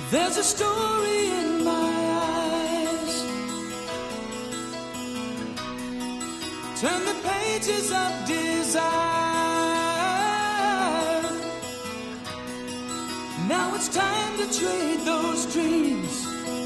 There's a story in my eyes. Turn the pages of desire. Now it's time to trade those dreams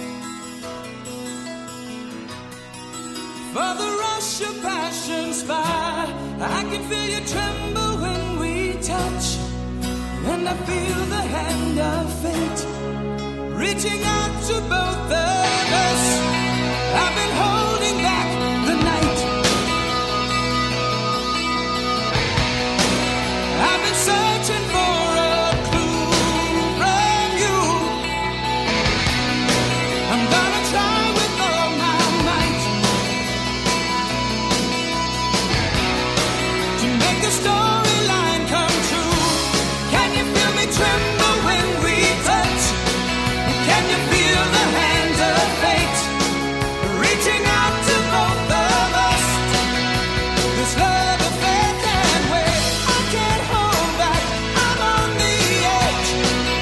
for the rush of passion's fire. I can feel you tremble when we touch, and I feel the hand of fate reaching out to both of us. I've been holding back the night. I've been searching for a clue from you. I'm gonna try with all my might to make the storyline come true. Can you feel me tremble when we touch? Can you feel the hand of fate reaching out to both of us? This love of faith and wait. I can't hold back. I'm on the edge.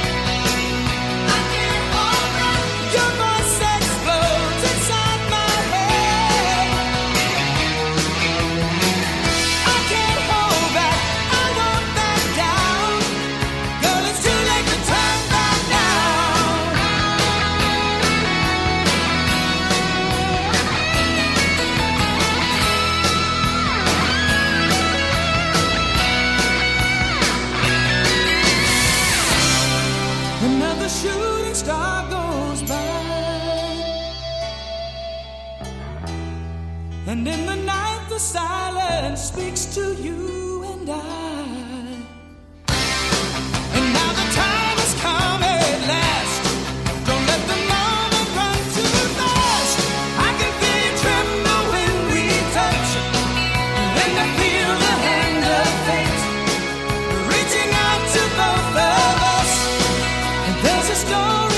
I can't hold back. Your voice explodes inside my head. I can't hold back. I won't back down. Girl, it's too late to turn back now. Another shooting star goes by, and in the night the silence speaks to you and I. And now the time has come at last. Don't let the moment run too fast. I can feel you tremble when we touch, and I feel the hand of fate reaching out to both of us. And there's a story